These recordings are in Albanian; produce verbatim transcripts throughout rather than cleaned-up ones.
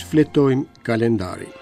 Fletojmë kalendarin.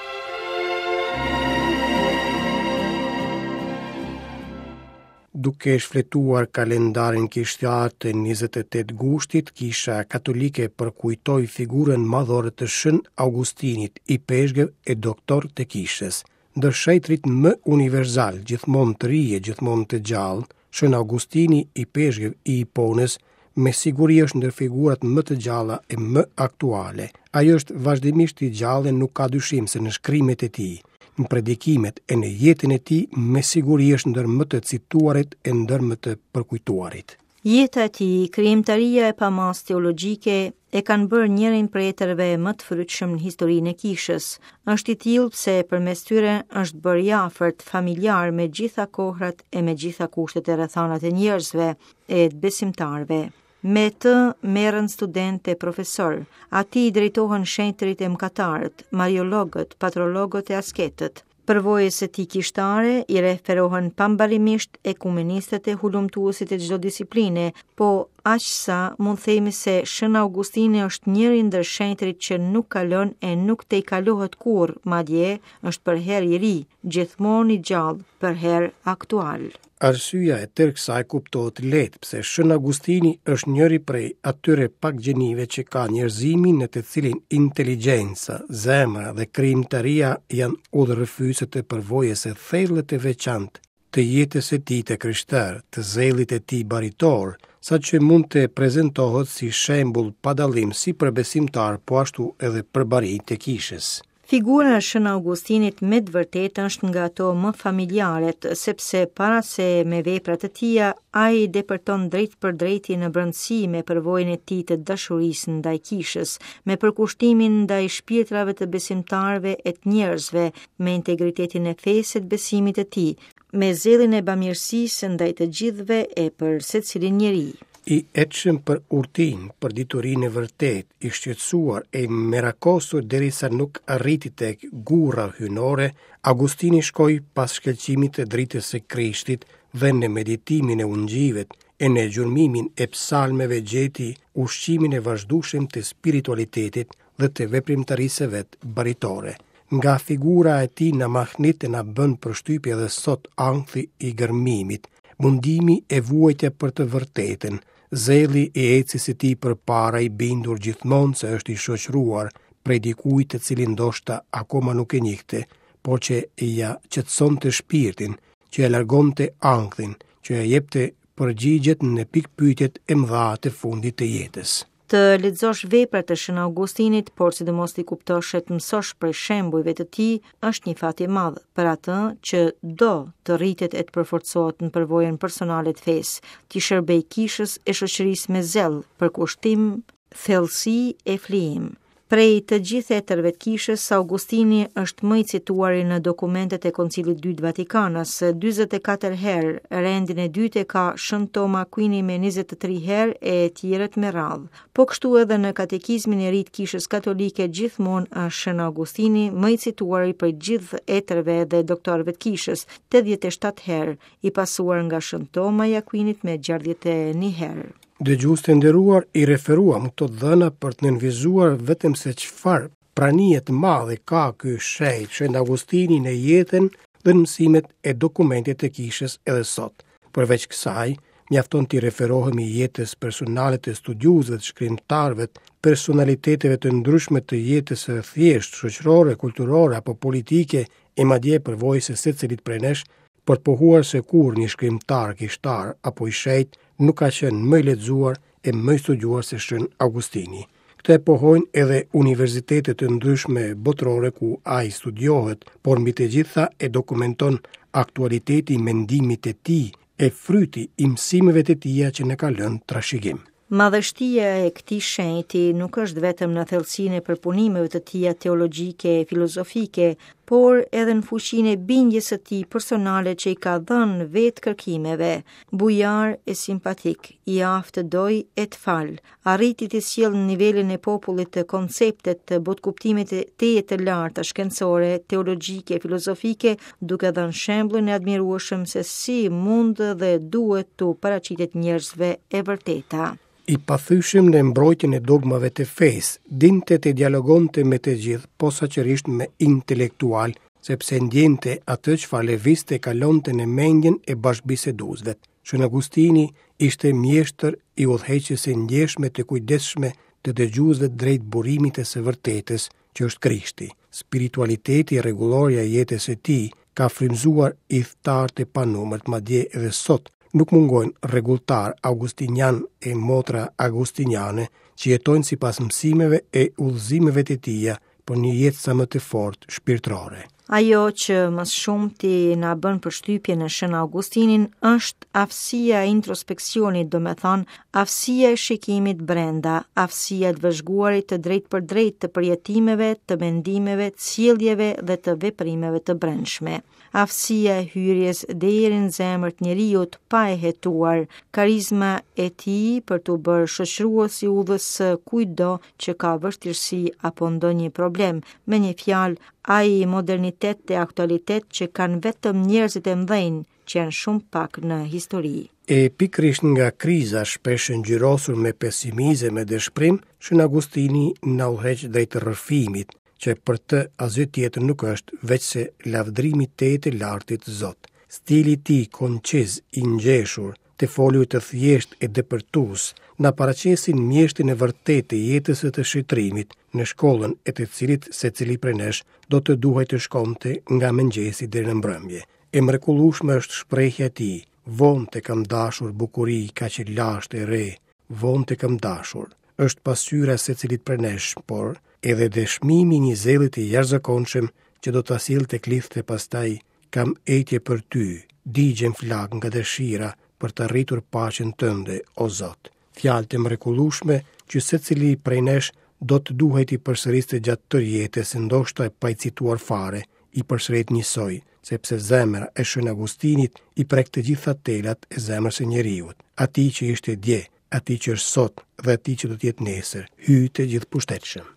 Duke shfletuar kalendarin kishtiat të njëzet e tetë gushtit, Kisha Katolike përkujtoi figurën madhore të Shën Augustinit i Peshqev e doktor të kishës. Ndër shejtrit më universal, gjithmonë të rije, gjithmonë të gjallë, Shën Augustini i Peshqev i Hiponës me siguri është ndër figurat më të gjalla e më aktuale. Ajo është vazhdimisht i gjallë e nuk ka dyshim se në shkrimet e tij, në predikimet e në jetën e tij me siguri është ndër më të cituarit e ndër më të përkujtuarit. Jeta e tij, krijimtaria e pamas teologjike e kanë bërë njërin prej etërve më të frytshëm në historinë e kishës. Është i tillë pse përmes tyre është bërë i afërt, familjar me gjitha kohrat e me gjitha kushtet e rrethanat e njerëzve e të besimtarëve. Me të merren student e profesor, atij drejtohen shenjtërit e mëkatarët, mariologët, patrologët e asketët. Përvojës e tij kishtare i referohen pambarimisht ekumenistët e hulumtuesit e çdo disipline, po aq sa mund themi se Shën Augustini është njëri ndër shenjtërit që nuk kalon e nuk te i kalohet kurrë, madje është për herë i ri, gjithmonë i gjallë, për herë aktual. Arsyeja e tërë kësaj kuptohet lehtë pse Shën Augustini është njëri prej atyre pak gjenive që ka njerëzimi në të cilin inteligjenca, zemra dhe krijimtaria janë udhërrëfyset e përvojës së thellë të veçantë të jetës së tij të krishterë, të zellit e tij baritor, saqë mund të prezantohet si shembull pa dallim si për besimtar, po ashtu edhe për barinj të kishës. Figura e Shën Augustinit me të vërtetë është nga ato më familjaret, sepse para se me veprat e tija, ai depërton drejt për drejti në brëndësi me përvojën e tij të dashurisë ndaj kishës, me përkushtimin ndaj shpirtrave të besimtarëve e të njerëzve, me integritetin e fesë të besimit të tij, me zellin e bamirësisë ndaj të gjithëve e për secilin njeri. I etshëm për urtin, për diturinë e vërtet, i shqetësuar e merakosur derisa nuk arriti tek gurra hynore, Augustini shkoi pas shkëlqimit të dritës së Krishtit dhe në meditimin e ungjivet e në gjurmimin e psalmeve gjeti ushqimin e vazhdueshëm të spiritualitetit dhe të veprimtarisë së vet baritore. Nga figura e tij na mahnit e na bën përshtypje edhe sot ankthi i gërmimit, mundimi e vuajtja për të vërtetën, zelli e ecjes së tij përpara i bindur gjithmonë se është i shoqëruar prej dikujt të cili ndoshta akoma nuk e njihte, por që ja qetësonte shpirtin, që e largonte ankthin, që e jepte përgjigjet në pikpyetjet e mëdha të fundit të jetës. Të lexosh veprat e Shën Augustinit, por sidomos të kuptosh e të mësosh prej shembujve të tij, është një fat i madh për atë që do të rritet e të përforcohet në përvojën personale të fesë, të shërbej kishës e shoqërisë me zell, përkushtim, thellësi e flijim. Prej të gjithë etërve të kishës, Augustini është më i cituari në dokumentet e Koncilit dytë Vatikanës, dyzet e katër herë, rendin e dytë e ka Shën Toma Aquini me njëzet e tri herë e tjerët me radhë. Po kështu edhe në katekizmin e ri të kishës katolike gjithmonë është Shën Augustini më i cituari për gjithë etërve dhe doktorëve të kishës, tetëdhjetë e shtatë herë, i pasuar nga Shën Toma i Aquinit me gjashtëdhjetë e një herë. Dëgjues të nderuar, i referuam këto dhëna për të nënvizuar vetëm se çfarë pranie të madhe ka ky shejt Shën Augustini në jetën dhe në mësimet e dokumentit të kishës edhe sot. Përveç kësaj, mjafton të referohemi jetës personale të studiuesve, të shkrimtarëve, personaliteteve të ndryshme të jetës së thjeshtë, shoqërore, kulturore apo politike, e madje përvojës së secilit prej nesh, për të pohuar se kur një shkrimtar, kishtar apo i shejt nuk ka qenë më i lexuar e më i studiuar se Shën Augustini. Këtë e pohojnë edhe universitetet të ndryshme botërore ku ai studiohet, por mbi të gjitha e dokumenton aktualiteti i mendimit të tij e fryti i mësimeve të tija që ne ka lënë trashëgim. Madhështia e këtij shenjti nuk është vetëm në thellësinë e përpunimeve të tija teologjike e filozofike, por edhe në fuqinë e bindjes së tij personale që i ka dhënë vetë kërkimeve. Bujar e simpatik, i aftë të doj e të fal, arriti të sjellë në nivelin e popullit të konceptet të botkuptimit të të larta shkencore, teologjike, filozofike, duke dhënë shembullin e admirueshëm se si mund dhe duhet të paraqitet njerëzve e vërteta. I pathyshim në mbrojtjen e dogmave të fesë, dinte të dialogonte me të gjithë, posaçërisht me intelektual, sepse ndjente atë çfarë lëvizte kalonte në mendjen e bashkëbiseduesve. Shën Agustini ishte mjeshtër i udhëheqjes së ndjeshme të kujdesshme të dëgjuesve drejt burimit të së vërtetës, që është Krishti. Spiritualiteti e rregullorja e jetës së tij ka frymzuar i thtarë të panumërt, madje edhe sot nuk mungojnë rregulltar augustinian e motra agustiniane që jetojnë sipas mësimeve e udhëzimeve të tija për një jetë sa më të fortë shpirtërore. Ajo që më shumë ti na bën përshtypje në Shën Augustinin është aftësia e introspeksionit, do me thonë aftësia e shikimit brenda, aftësia e të vëzhguarit të drejt për drejt të përjetimeve, të mendimeve, të sjelljeve dhe të veprimeve të brendshme. Aftësia e hyrjes deri në zemër të njeriut pa e hetuar, karizma e tij për të bërë shoqërues i udhës së kujdo që ka vështirësi apo ndonjë problem. Me një fjalë, ai modernitet dhe aktualitet që kanë vetëm njerëzit e mëdhenj që janë shumë pak në histori. E pikrisht nga kriza shpesh ngjyrosur me pesimizëm e dëshpërim, Shën Agustini na udhëheq drejt rrëfimit, që për të asgjë tjetër nuk është veç se lavdrimi te të lartit Zot. Stili i tij konqiz i ngjeshur, të folur të thjesht e depërtues, na paraqesin mjeshtin e vërtetë të jetës së të shitrimit, në shkollën e të cilit secili prej nesh do të duhej të shkonte nga mëngjesi deri në mbrëmje. E mrekullueshme është shprehja e tij: "Vonë të kam dashur bukuri kaq e lashtë e re, vonë të kam dashur." Është pasqyra secilit prej nesh, por edhe dëshmimi i një zelli të jashtëzakonshëm që do ta sillte klithte pastaj: "Kam etje për ty, digjem flak nga dëshira për të arritur paqen tënde, o Zot." Fjalë të mrekullueshme që secili prej nesh do të duhet i përsëriste gjatë tërë jetës, ndoshta e pa i cituar fare, i përsërit njësoj, sepse zemra e Shën Agustinit i prek të gjitha telat e zemrës së njeriut. Atij që ishte dje, atij që është sot dhe atij që do të jetë nesër, hyj të gjithë pushtetshëm.